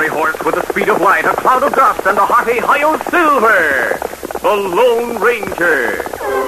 fiery horse with the speed of light, a cloud of dust, and a hearty Hi-Yo Silver, the Lone Ranger.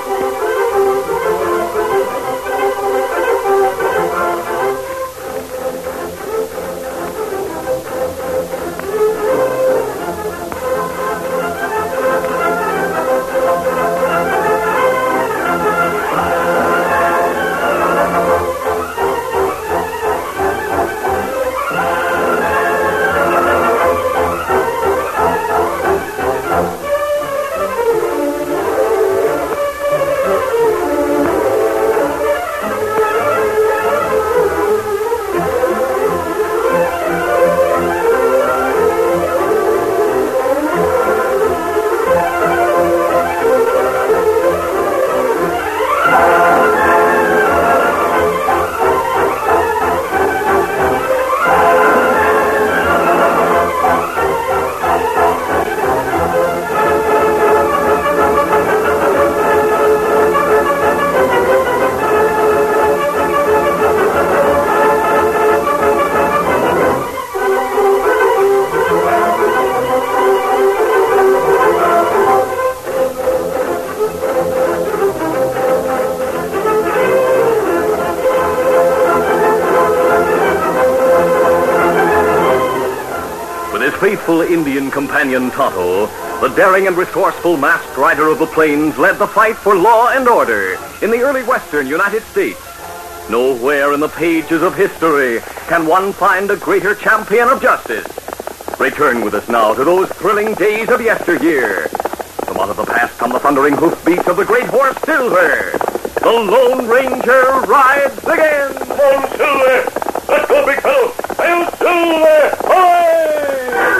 Faithful Indian companion Tonto, the daring and resourceful masked rider of the plains, led the fight for law and order in the early western United States. Nowhere in the pages of history can one find a greater champion of justice. Return with us now to those thrilling days of yesteryear. From out of the past come the thundering hoofbeats of the great horse Silver. The Lone Ranger rides again. Come on, Silver! Let's go, big fellow! Hail, Silver! Hooray!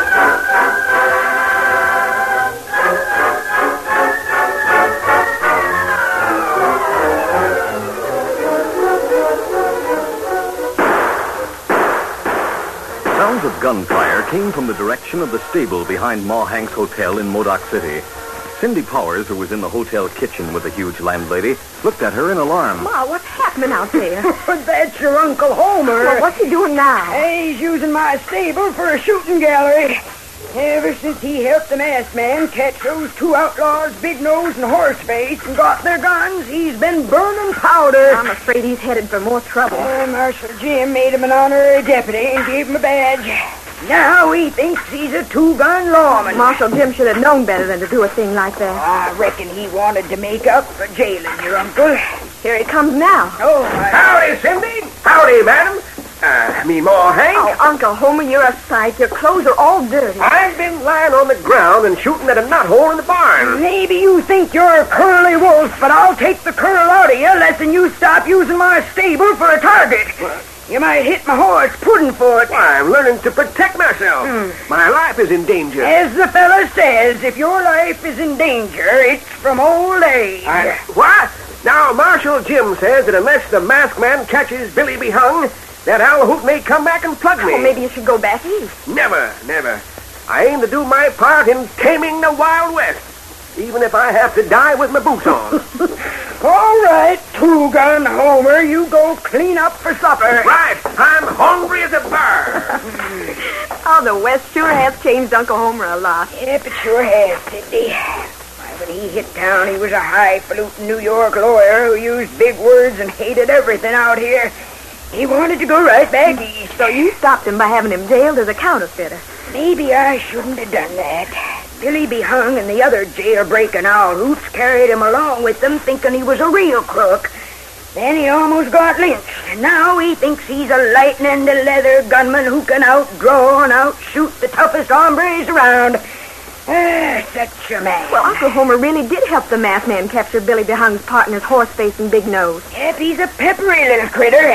Sounds of gunfire came from the direction of the stable behind Ma Hank's Hotel in Modoc City. Cindy Powers, who was in the hotel kitchen with the huge landlady, looked at her in alarm. Ma, what's happening out there? That's your Uncle Homer. Well, what's he doing now? He's using my stable for a shooting gallery. Ever since he helped the masked man catch those two outlaws, Big Nose and Horseface, and got their guns, he's been burning powder. I'm afraid he's headed for more trouble. Marshal Jim made him an honorary deputy and gave him a badge. Now he thinks he's a two-gun lawman. Marshal Jim should have known better than to do a thing like that. I reckon he wanted to make up for jailing your uncle. Here he comes now. Oh, Howdy, Cindy. Howdy, madam. Me Ma Hank. Oh, Uncle Homer, you're a sight. Your clothes are all dirty. I've been lying on the ground and shooting at a knothole in the barn. Maybe you think you're a curly wolf, but I'll take the curl out of you less'n you stop using my stable for a target. What? You might hit my horse Puddingfoot. Why, I'm learning to protect myself. My life is in danger. As the fella says, if your life is in danger, it's from old age. What? Now, Marshal Jim says that unless the masked man catches Billy Behung, that owl hoot may come back and plug me. Oh, maybe you should go back east. Never, never. I aim to do my part in taming the Wild West, even if I have to die with my boots on. All right, two-gun Homer, you go clean up for supper. Right. I'm hungry as a bear. Oh, the West sure has changed Uncle Homer a lot. Yep, it sure has, Cindy. Why, when he hit town, he was a highfalutin New York lawyer who used big words and hated everything out here. He wanted to go right back east. So you stopped him by having him jailed as a counterfeiter. Maybe I shouldn't have done that. Billy Behung and the other jailbreaking owl hoots carried him along with them, thinking he was a real crook. Then he almost got lynched, and now he thinks he's a lightning-to-leather gunman who can outdraw and outshoot the toughest hombres around. Such a man. Well, Uncle Homer really did help the masked man capture Billy Behung's partners, Horseface and Big Nose. Yep, he's a peppery little critter.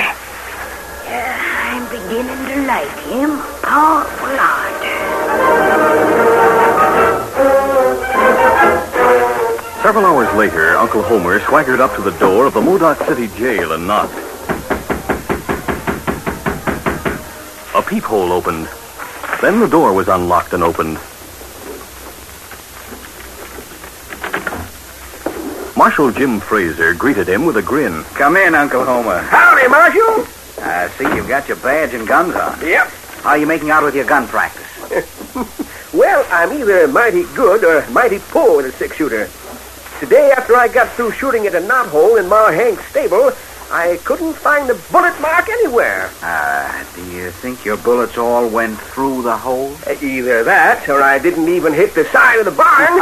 I'm beginning to like him a powerful lot. Several hours later, Uncle Homer swaggered up to the door of the Modoc City jail and knocked. A peephole opened. Then the door was unlocked and opened. Marshal Jim Fraser greeted him with a grin. Come in, Uncle Homer. Howdy, Marshal. I see you've got your badge and guns on. Yep. How are you making out with your gun practice? Well, I'm either mighty good or mighty poor with a six-shooter. Today, after I got through shooting at a knothole in Ma Hank's stable, I couldn't find a bullet mark anywhere. Do you think your bullets all went through the hole? Either that, or I didn't even hit the side of the barn.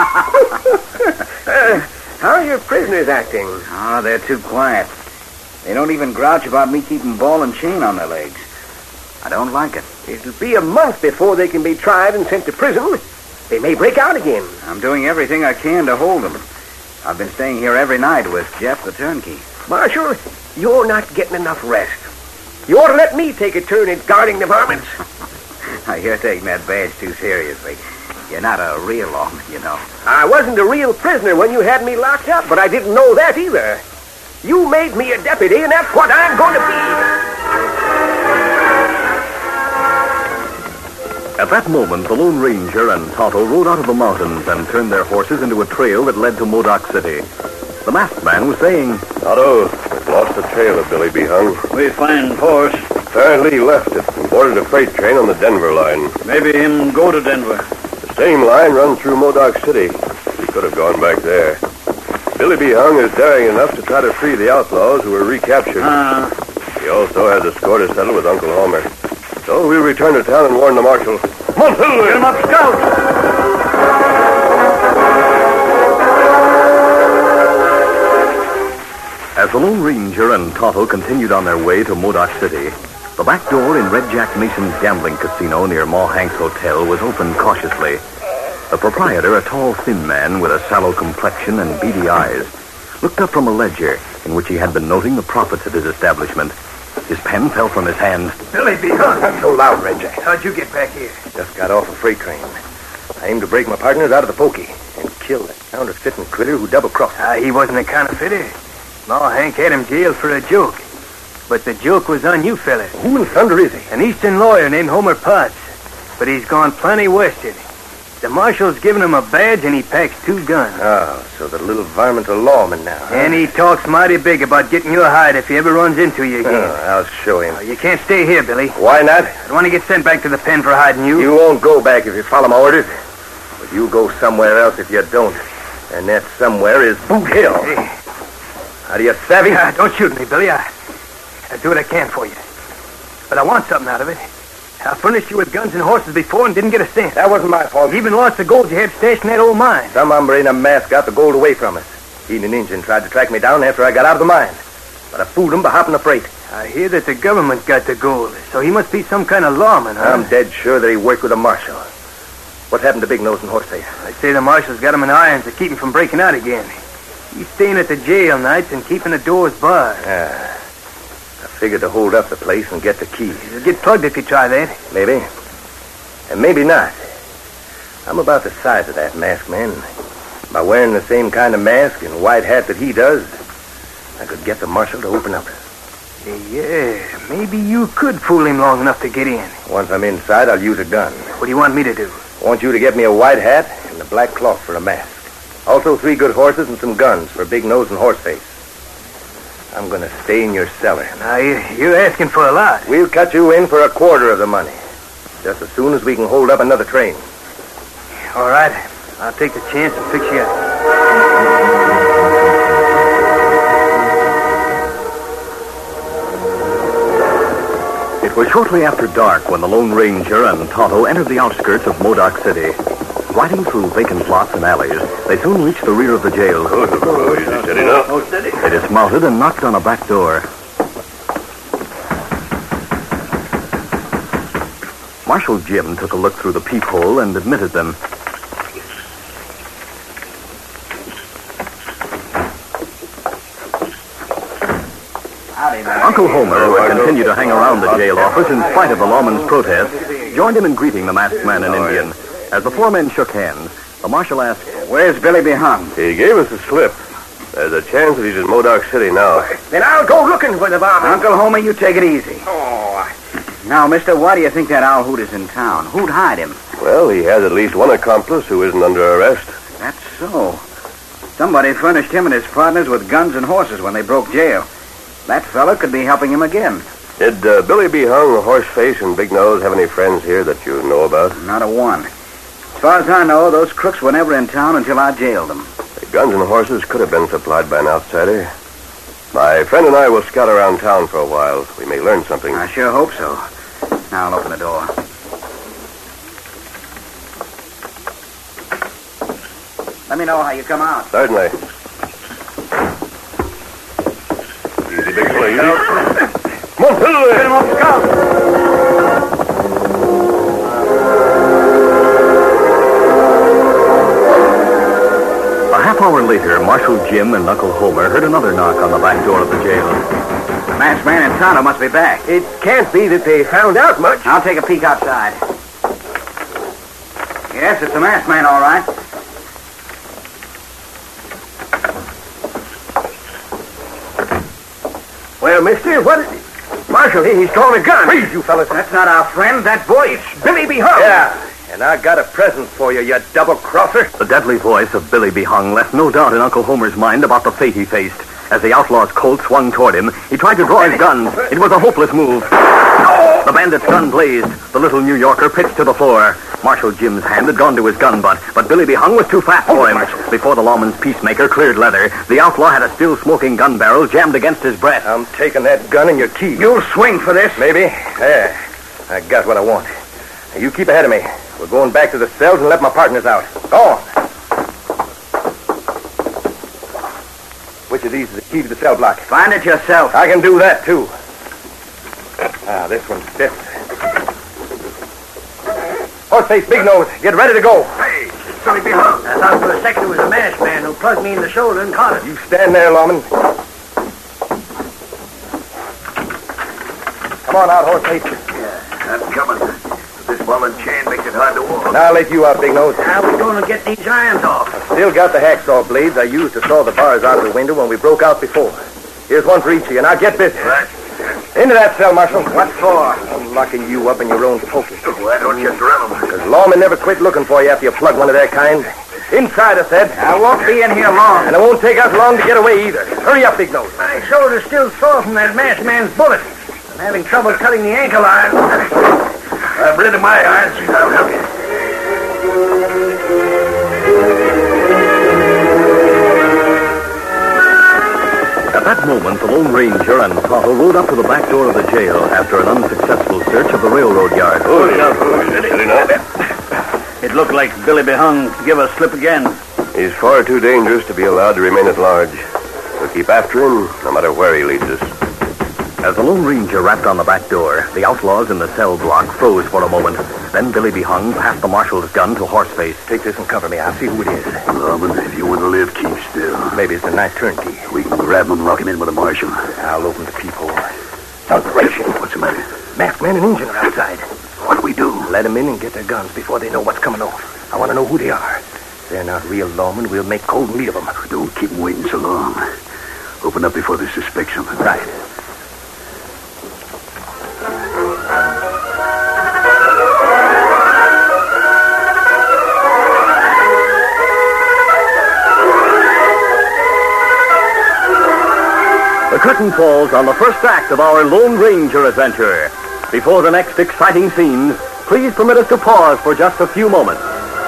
How are your prisoners acting? Oh, they're too quiet. They don't even grouch about me keeping ball and chain on their legs. I don't like it. It'll be a month before they can be tried and sent to prison. They may break out again. I'm doing everything I can to hold them. I've been staying here every night with Jeff the turnkey. Marshal, you're not getting enough rest. You ought to let me take a turn at guarding the varmints. Now, you're taking that badge too seriously. You're not a real lawman, you know. I wasn't a real prisoner when you had me locked up, but I didn't know that either. You made me a deputy, and that's what I'm going to be. At that moment, the Lone Ranger and Tonto rode out of the mountains and turned their horses into a trail that led to Modoc City. The masked man was saying, Tonto, we've lost the trail of Billy Behung. We find horse. Apparently he left it and boarded a freight train on the Denver line. Maybe him go to Denver. The same line runs through Modoc City. He could have gone back there. Billy Behung is daring enough to try to free the outlaws who were recaptured. He also has a score to settle with Uncle Homer. So we'll return to town and warn the marshal. Come on, Silver! Get him up, Scout! As the Lone Ranger and Tonto continued on their way to Modoc City, the back door in Red Jack Mason's gambling casino near Ma Hank's hotel was opened cautiously. The proprietor, a tall, thin man with a sallow complexion and beady eyes, looked up from a ledger in which he had been noting the profits of his establishment. His pen fell from his hand. Billy Behung. Not so loud, Red Jack. How'd you get back here? Just got off a freight train. I aimed to break my partners out of the pokey and kill that counterfeiting critter who double-crossed me. He wasn't a counterfeiter. Ma Hank had him jailed for a joke. But the joke was on you fellas. Who in thunder is he? An eastern lawyer named Homer Potts. But he's gone plenty western. The marshal's given him a badge and he packs 2 guns. Oh, so the little varmint's a lawman now, huh? And he talks mighty big about getting your hide if he ever runs into you again. I'll show him. You can't stay here, Billy. Why not? I don't want to get sent back to the pen for hiding you. You won't go back if you follow my orders. But you'll go somewhere else if you don't. And that somewhere is Boot Hill. Hey. How do you savvy? Don't shoot me, Billy. I'll do what I can for you. But I want something out of it. I furnished you with guns and horses before and didn't get a cent. That wasn't my fault. You even lost the gold you had stashed in that old mine. Some hombre in a mask got the gold away from us. He and an Injun tried to track me down after I got out of the mine. But I fooled him by hopping the freight. I hear that the government got the gold, so he must be some kind of lawman, huh? I'm dead sure that he worked with a marshal. What happened to Big Nose and Horseface? I say the marshal's got him in irons to keep him from breaking out again. He's staying at the jail nights and keeping the doors barred. I figured to hold up the place and get the keys. You'll get plugged if you try that. Maybe. And maybe not. I'm about the size of that masked man. By wearing the same kind of mask and white hat that he does, I could get the marshal to open up. Yeah, maybe you could fool him long enough to get in. Once I'm inside, I'll use a gun. What do you want me to do? I want you to get me a white hat and a black cloth for a mask. Also 3 good horses and some guns for Big Nose and Horseface. I'm going to stay in your cellar. Now, you're asking for a lot. We'll cut you in for 1/4 of the money. Just as soon as we can hold up another train. All right. I'll take the chance and fix you up. It was shortly after dark when the Lone Ranger and Tonto entered the outskirts of Modoc City. Riding through vacant lots and alleys, they soon reached the rear of the jail. Easy, steady now. They dismounted and knocked on a back door. Marshal Jim took a look through the peephole and admitted them. Uncle Homer, who had continued to hang around the jail office in spite of the lawman's protest, joined him in greeting the masked man and Indian. As the 4 men shook hands, the marshal asked, Where's Billy Behung? He gave us a slip. There's a chance that he's in Modoc City now. Then I'll go looking for the varmint. Uncle Homer, you take it easy. Now, mister, why do you think that owl hoot is in town? Who'd hide him? Well, he has at least one accomplice who isn't under arrest. That's so. Somebody furnished him and his partners with guns and horses when they broke jail. That fella could be helping him again. Did Billy B. Hung, Horseface, and Big Nose have any friends here that you know about? Not a one. As far as I know, those crooks were never in town until I jailed them. The guns and horses could have been supplied by an outsider. My friend and I will scout around town for a while. We may learn something. I sure hope so. Now I'll open the door. Let me know how you come out. Certainly. Easy, big boy, easy. Come on, Billy. Get him off the scout. A half hour later, Marshal Jim and Uncle Homer heard another knock on the back door of the jail. The masked man and Tonto must be back. It can't be that they found out much. I'll take a peek outside. Yes, it's the masked man, all right. Well, mister, what is it? Marshal, he's drawn a gun. Freeze, you fellas. That's not our friend. That voice. Billy B. Hung. Yeah, and I got a present for you, you double-crosser. The deadly voice of Billy B. Hung left no doubt in Uncle Homer's mind about the fate he faced. As the outlaw's Colt swung toward him, he tried to draw his gun. It was a hopeless move. The bandit's gun blazed. The little New Yorker pitched to the floor. Marshal Jim's hand had gone to his gun butt, but Billy B. Hung was too fast for him. Before the lawman's peacemaker cleared leather, the outlaw had a still-smoking gun barrel jammed against his breast. I'm taking that gun and your key. You'll swing for this. Maybe. There. I got what I want. Now, you keep ahead of me. We're going back to the cells and let my partners out. Go on. Which of these is the key to the cell block? Find it yourself. I can do that, too. This one's fifth. Horseface, Big Nose, get ready to go. Hey, it's Billy B. Hung. I thought for a second it was a masked man who plugged me in the shoulder and caught it. You stand there, lawman. Come on out, Horseface. Yeah, I'm coming. This ball and chain makes it hard to walk. Now I'll let you out, Big Nose. How are we going to get these irons off? I've still got the hacksaw blades I used to saw the bars out of the window when we broke out before. Here's one for each of you. Now get busy. Right. Into that cell, Marshal. What for? I'm locking you up in your own focus. Why don't you drill them? Because lawmen never quit looking for you after you plug one of their kind. Inside, I said. I won't be in here long. And it won't take us long to get away either. Hurry up, Big Nose. My shoulder's still sore from that masked man's bullet. I'm having trouble cutting the ankle iron. I'm rid of my irons. I'll help you. At that moment, the Lone Ranger and Tonto rode up to the back door of the jail after an unsuccessful search of the railroad yard. It looked like Billy B. Hung give us slip again. He's far too dangerous to be allowed to remain at large. We'll keep after him, no matter where he leads us. As the Lone Ranger rapped on the back door, the outlaws in the cell block froze for a moment. Then Billy B. Hung passed the marshal's gun to Horseface. Take this and cover me. I'll see who it is. Lawman, if you want to live, keep still. Maybe it's the night turnkey. We can grab him and lock him in with the marshal. I'll open the peephole. Operation. What's the matter? Masked man and Injun are outside. What do we do? Let them in and get their guns before they know what's coming off. I want to know who they are. If they're not real lawmen, we'll make cold meat of them. Don't keep them waiting so long. Open up before they suspect something. Right. The curtain falls on the first act of our Lone Ranger adventure. Before the next exciting scenes, please permit us to pause for just a few moments.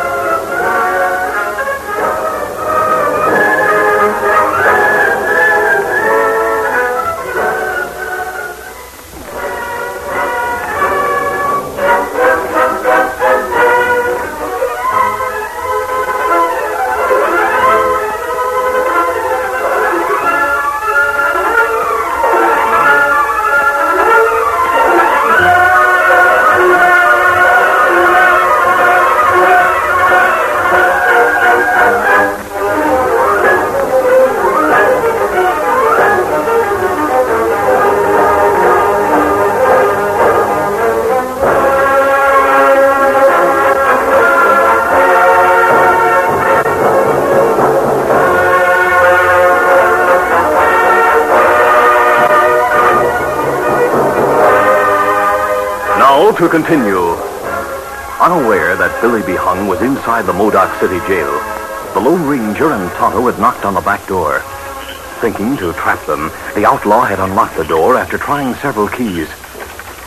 To continue. Unaware that Billy B. Hung was inside the Modoc City jail, the Lone Ranger and Tonto had knocked on the back door. Thinking to trap them, the outlaw had unlocked the door after trying several keys.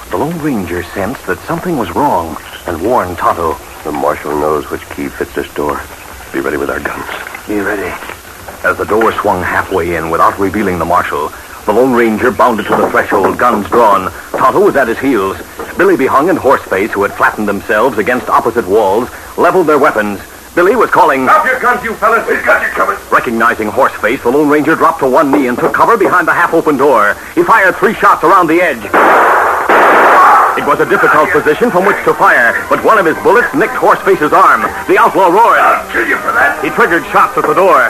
The Lone Ranger sensed that something was wrong and warned Tonto. The marshal knows which key fits this door. Be ready with our guns. Be ready. As the door swung halfway in without revealing the marshal, the Lone Ranger bounded to the threshold, guns drawn. Tonto was at his heels. Billy Behung and Horseface, who had flattened themselves against opposite walls, leveled their weapons. Billy was calling, "Drop your guns, you fellas. We've got you covered." Recognizing Horseface, the Lone Ranger dropped to one knee and took cover behind the half-open door. He fired 3 shots around the edge. It was a difficult position from which to fire, but one of his bullets nicked Horseface's arm. The outlaw roared. "I'll kill you for that." He triggered shots at the door.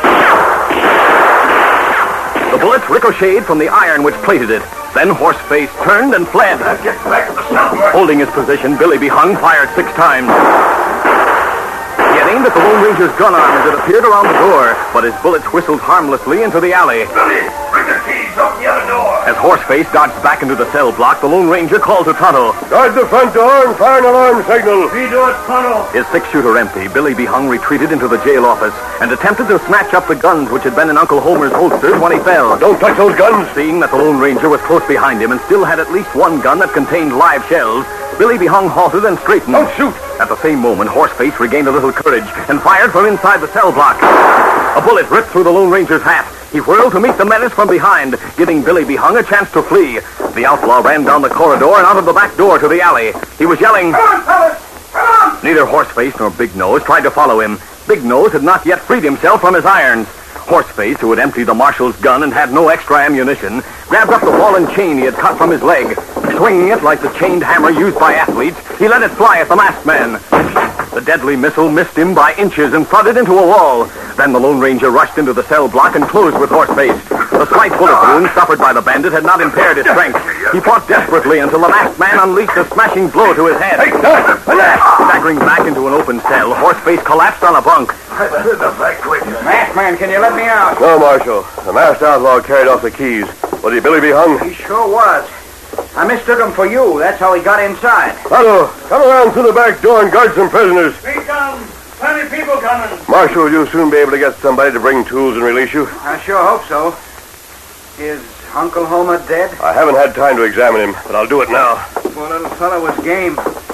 The bullets ricocheted from the iron which plated it. Then Horseface turned and fled. "Now get back to the cell block." Holding his position, Billy Behung fired 6 times. He had aimed at the Lone Ranger's gun arm as it appeared around the door, but his bullets whistled harmlessly into the alley. "Billy, bring the keys. Open the other door." As Horseface dodged back into the cell block, the Lone Ranger called to Tonto. Guard the front door and fire an alarm signal. "We do it, Tonto." His 6-shooter empty, Billy Behung retreated into the jail office and attempted to snatch up the guns which had been in Uncle Homer's holsters when he fell. Don't touch those guns. Seeing that the Lone Ranger was close behind him and still had at least one gun that contained live shells, Billy Behung halted and straightened. Don't shoot. At the same moment, Horseface regained a little courage and fired from inside the cell block. A bullet ripped through the Lone Ranger's hat. He whirled to meet the menace from behind, giving Billy Behung a chance to flee. The outlaw ran down the corridor and out of the back door to the alley. He was yelling, "Come on, fellas. Come on." Neither Horseface nor Big Nose tried to follow him. Big Nose had not yet freed himself from his irons. Horseface, who had emptied the marshal's gun and had no extra ammunition, grabbed up the fallen chain he had cut from his leg. Swinging it like the chained hammer used by athletes, he let it fly at the masked man. The deadly missile missed him by inches and thudded into a wall. Then the Lone Ranger rushed into the cell block and closed with Horseface. The slight bullet wound suffered by the bandit had not impaired his strength. He fought desperately until the masked man unleashed a smashing blow to his head. Staggering back into an open cell, Horseface collapsed on a bunk. "I've heard the back quick." Masked man, can you let me out? No, Marshal. The masked outlaw carried off the keys. Was he Billy Behung? He sure was. I mistook him for you. That's how he got inside. Tonto, come around through the back door and guard some prisoners. "We come. Plenty people coming." Marshal, will you soon be able to get somebody to bring tools and release you? I sure hope so. Is Uncle Homer dead? I haven't had time to examine him, but I'll do it now. Poor little fellow was game.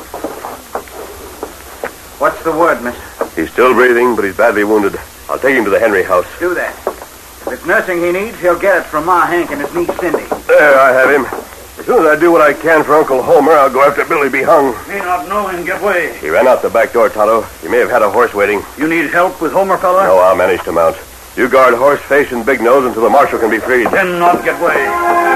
What's the word, mister? He's still breathing, but he's badly wounded. I'll take him to the Henry house. Do that. If it's nursing he needs, he'll get it from Ma Hank and his niece Cindy. There, I have him. As soon as I do what I can for Uncle Homer, I'll go after Billy Behung. "Me not know him. Get away." He ran out the back door, Tonto. He may have had a horse waiting. "You need help with Homer, fella?" No, I'll manage to mount. You guard Horseface and Big Nose until the marshal can be freed. "Then not get away."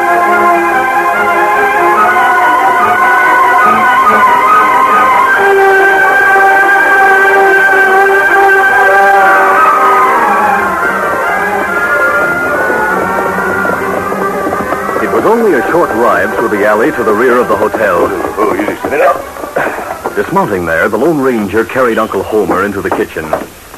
It was only a short ride through the alley to the rear of the hotel. Oh, easy, sit it up. Dismounting there, the Lone Ranger carried Uncle Homer into the kitchen.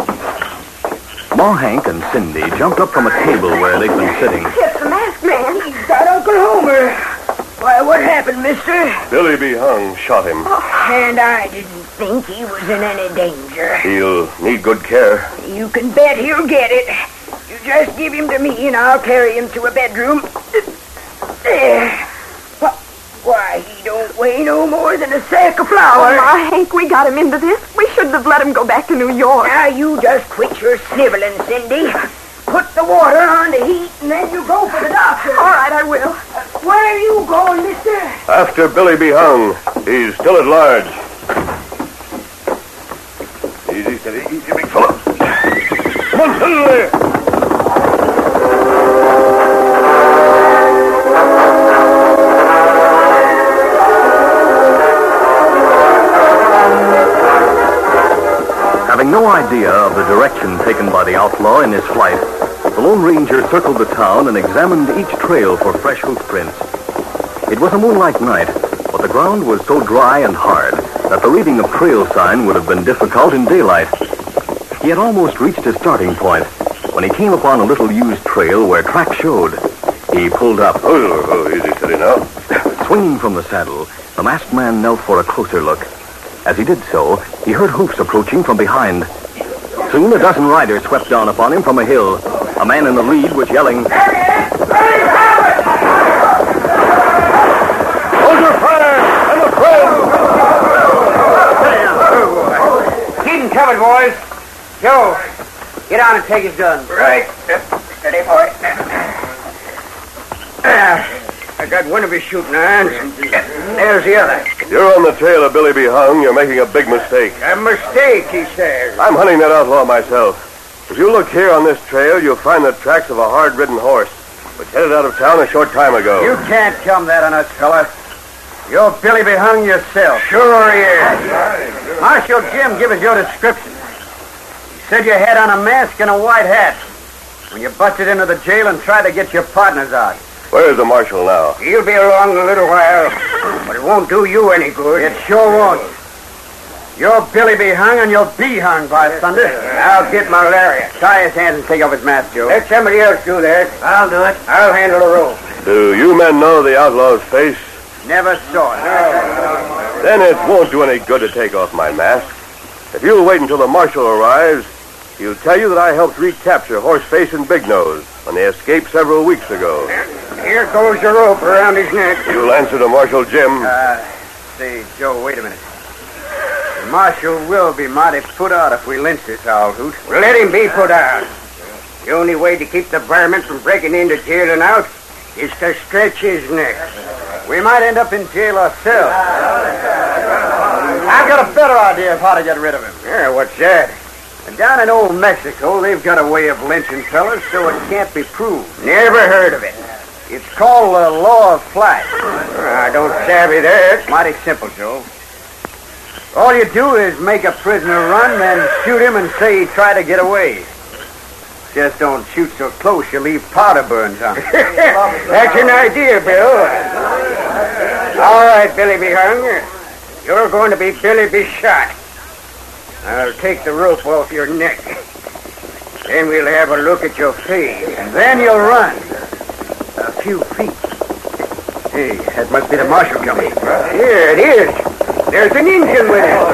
Ma Hank and Cindy jumped up from a table where they'd been sitting. It's the masked man. Got Uncle Homer. Why, what happened, mister? Billy Behung shot him. And I didn't think he was in any danger. He'll need good care. You can bet he'll get it. You just give him to me and I'll carry him to a bedroom. There. Why, he don't weigh no more than a sack of flour. Oh, Ma Hank, we got him into this. We shouldn't have let him go back to New York. Now, you just quit your sniveling, Cindy. Put the water on the heat, and then you go for the doctor. All right, I will. Where are you going, mister? After Billy Behung. He's still at large. Easy, steady, easy, big fella. Come on, settle there. Having no idea of the direction taken by the outlaw in his flight, the Lone Ranger circled the town and examined each trail for fresh hoof prints. It was a moonlight night, but the ground was so dry and hard that the reading of trail sign would have been difficult in daylight. He had almost reached his starting point when he came upon a little used trail where tracks showed. He pulled up. Oh, easy, steady now. Swinging from the saddle, the masked man knelt for a closer look. As he did so, he heard hoofs approaching from behind. Soon, a dozen riders swept down upon him from a hill. A man in the lead was yelling, Hold your fire! Forward, boys. Joe, get down and take his gun. Right. Steady, boy. I got one of his shooting irons. There's the other. You're on the trail of Billy B. Hung. You're making a big mistake. A mistake, he says. I'm hunting that outlaw myself. If you look here on this trail, you'll find the tracks of a hard-ridden horse, which headed out of town a short time ago. You can't come that on us, fella. You're Billy B. Hung yourself. Sure he is. Marshal Jim, give us your description. He said you had on a mask and a white hat when you busted into the jail and tried to get your partners out. Where's the marshal now? He'll be along in a little while, but it won't do you any good. It sure won't. You're Billy B. Hung, and you'll be hung, by thunder. I'll get my lariat. Tie his hands and take off his mask, Joe. Let somebody else do that. I'll do it. I'll handle the rope. Do you men know the outlaw's face? Never saw it. Then it won't do any good to take off my mask. If you'll wait until the marshal arrives, he'll tell you that I helped recapture Horseface and Big Nose when they escaped several weeks ago. Here goes the rope around his neck. You'll answer to Marshal Jim. Say, Joe, wait a minute. The marshal will be mighty put out if we lynch this owl hoot. Let him be put out. The only way to keep the varmint from breaking into jail and out is to stretch his neck. We might end up in jail ourselves. I've got a better idea of how to get rid of him. Yeah, what's that? And down in old Mexico, they've got a way of lynching fellas so it can't be proved. Never heard of it. It's called the law of flight. I don't savvy that. Mighty simple, Joe. All you do is make a prisoner run, then shoot him and say he tried to get away. Just don't shoot so close you leave powder burns on him. That's an idea, Bill. All right, Billy B. Hung. You're going to be Billy B. Shot. I'll take the rope off your neck. Then we'll have a look at your face. And then you'll run. A few feet. Hey, that must be the marshal coming. Here it is. There's an Indian with him.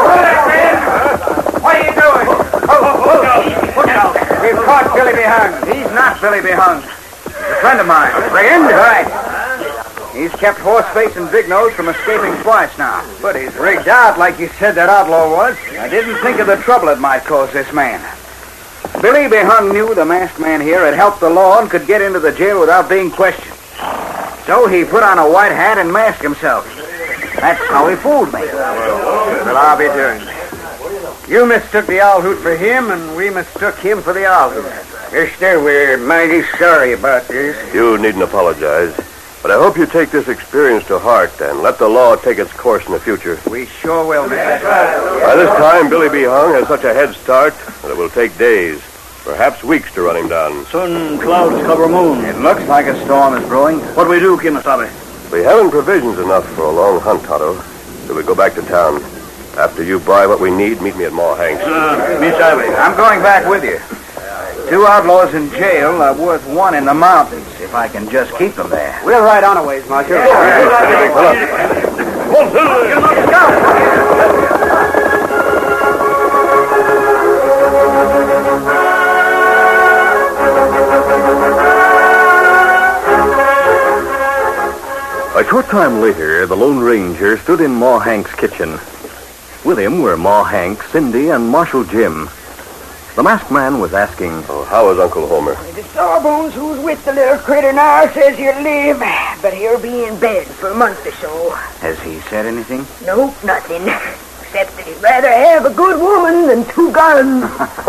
What are you doing? Look out. We've caught Billy B. Hung. He's not Billy B. Hung. He's a friend of mine. A friend? Right. He's kept Horseface and Big Nose from escaping twice now. But he's rigged out like you said that outlaw was. I didn't think of the trouble it might cause this man. Billy B. Hung knew the masked man here had helped the law and could get into the jail without being questioned. So he put on a white hat and masked himself. That's how he fooled me. Well, I'll be darned. You mistook the owl hoot for him, and we mistook him for the owl hoot. Mister, we're mighty sorry about this. You needn't apologize. But I hope you take this experience to heart and let the law take its course in the future. We sure will, Mr. By this time, Billy B. Hung has such a head start that it will take days, perhaps weeks, to run him down. Soon clouds cover moon. It looks like a storm is brewing. What do we do, Kimasabi? We haven't provisions enough for a long hunt, Tonto. So we go back to town. After you buy what we need, meet me at Ma Hank's. Misabi. I'm going back with you. 2 outlaws in jail are worth 1 in the mountains, if I can just keep them there. We'll ride on a ways, Marshal. A short time later, the Lone Ranger stood in Ma Hank's kitchen. With him were Ma Hank, Cindy, and Marshal Jim. The masked man was asking, Oh, how is Uncle Homer? The Sawbones who's with the little critter now says he'll live, but he'll be in bed for a month or so. Has he said anything? Nope, nothing. Except that he'd rather have a good woman than 2 guns.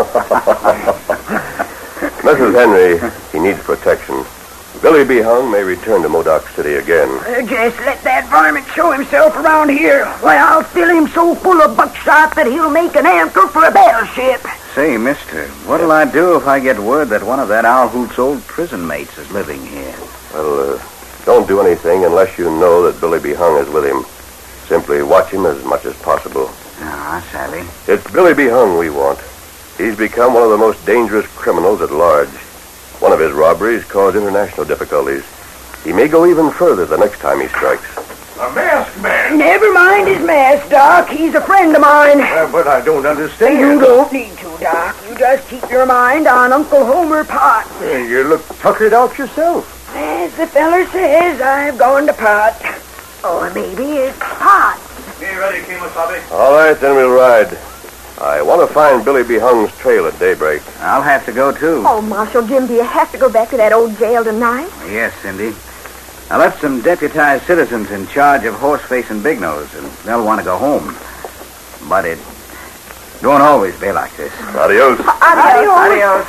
Mrs. Henry, he needs protection. Billy B. Hung may return to Modoc City again. Just let that varmint show himself around here. Why, I'll fill him so full of buckshot that he'll make an anchor for a battleship. Say, mister, what'll I do if I get word that one of that owl hoot's old prison mates is living here? Well, don't do anything unless you know that Billy B. Hung is with him. Simply watch him as much as possible. Ah, Sally. It's Billy B. Hung we want. He's become one of the most dangerous criminals at large. One of his robberies caused international difficulties. He may go even further the next time he strikes. A masked man. Never mind his mask, Doc. He's a friend of mine. But I don't understand. You don't need to, Doc. You just keep your mind on Uncle Homer Pot. You look tuckered out yourself. As the feller says, I've gone to Pot. Or maybe it's Pot. Be ready, Kimasabi. All right, then we'll ride. I want to find Billy B. Hung's trail at daybreak. I'll have to go, too. Oh, Marshal Jim, do you have to go back to that old jail tonight? Yes, Cindy. I left some deputized citizens in charge of Horseface and Big Nose, and they'll want to go home. But it won't always be like this. Adios. Adios.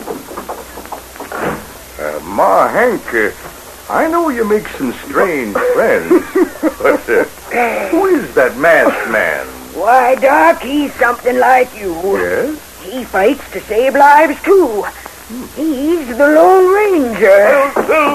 Ma, Hank, I know you make some strange friends. But who is that masked man? Why, Doc, he's something like you. Yes? He fights to save lives, too. He's the Lone Ranger.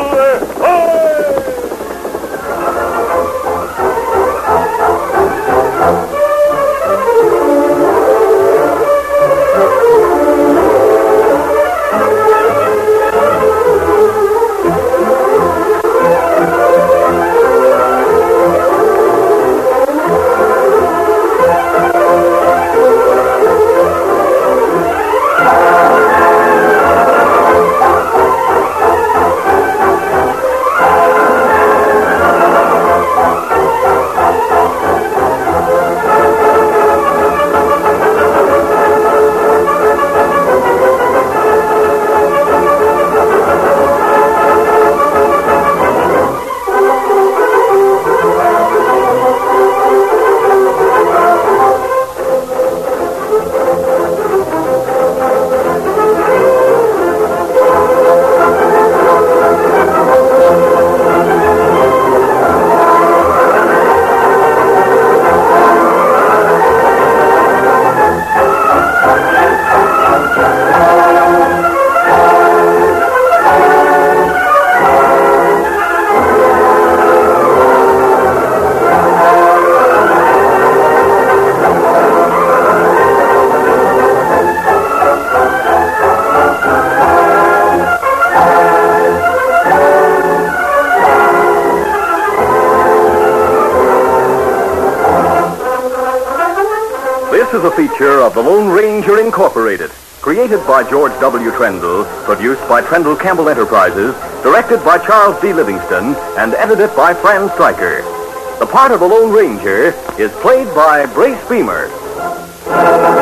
This is a feature of the Lone Ranger Incorporated, created by George W. Trendle, produced by Trendle Campbell Enterprises, directed by Charles D. Livingston, and edited by Fran Stryker. The part of the Lone Ranger is played by Brace Beamer.